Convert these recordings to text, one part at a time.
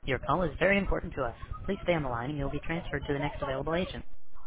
Your call is very important to us. Please stay on the line and you'll be transferred to the next available agent.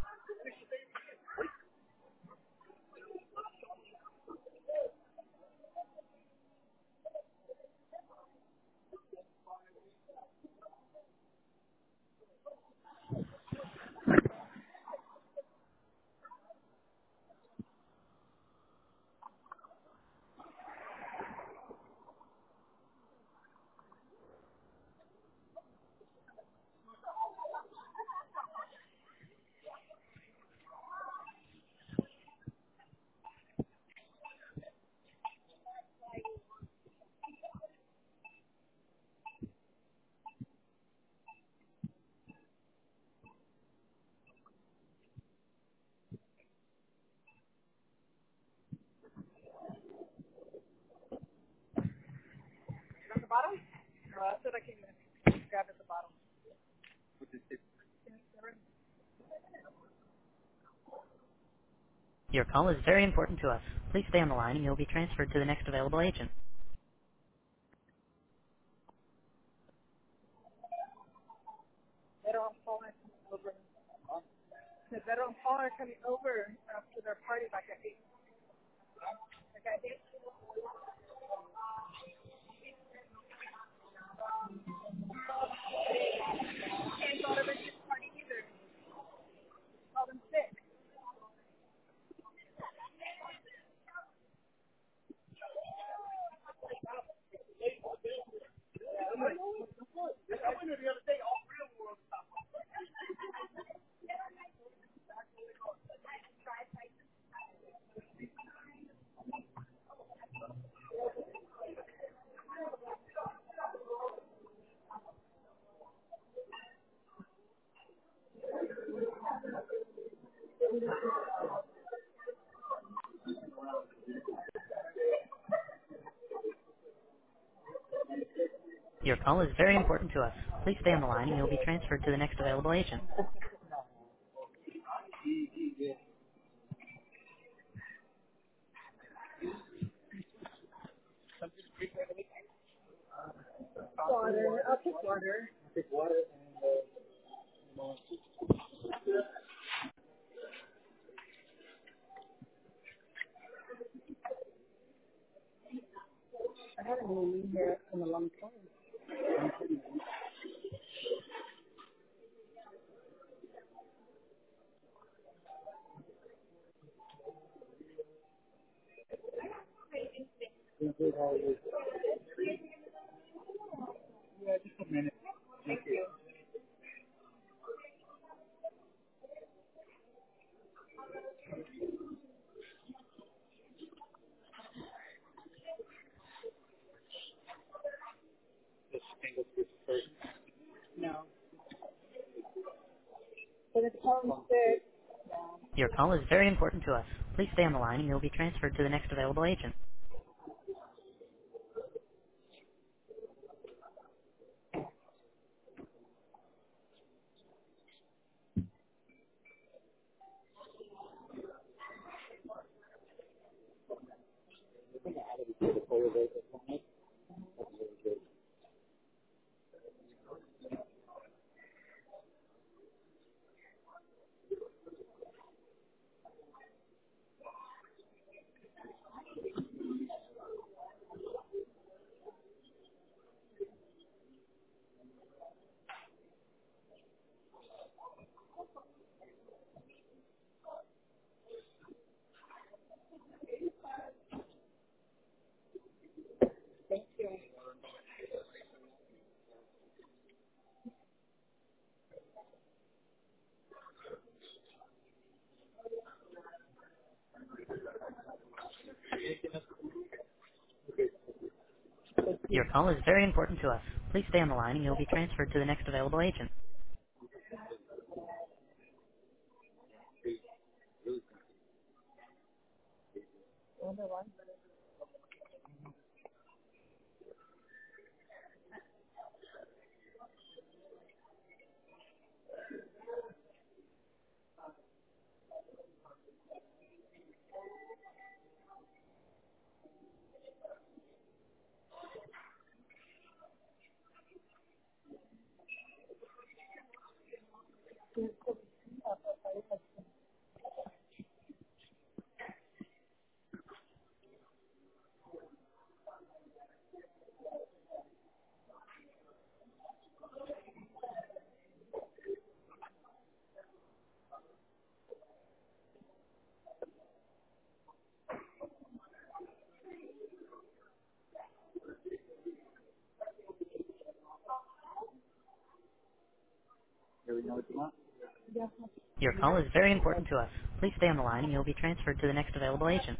At the bottom? I said I can grab at the bottom. Your call is very important to us. Please stay on the line and you'll be transferred to the next available agent. Better on Paul and coming over. The better on Paul are coming over after their party back at 8. Like at 8. Can't go to the kids' party either. Call them sick. Your call is very important to us. Please stay on the line and you'll be transferred to the next available agent. Water. I'll take water. I haven't been in here in a long time. No. But it's calling sick. Your call is very important to us. Please stay on the line and you'll be transferred to the next available agent. Your call is very important to us. Please stay on the line and you'll be transferred to the next available agent. Your call is very important to us. Please stay on the line and you'll be transferred to the next available agent.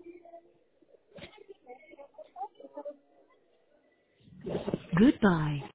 Goodbye.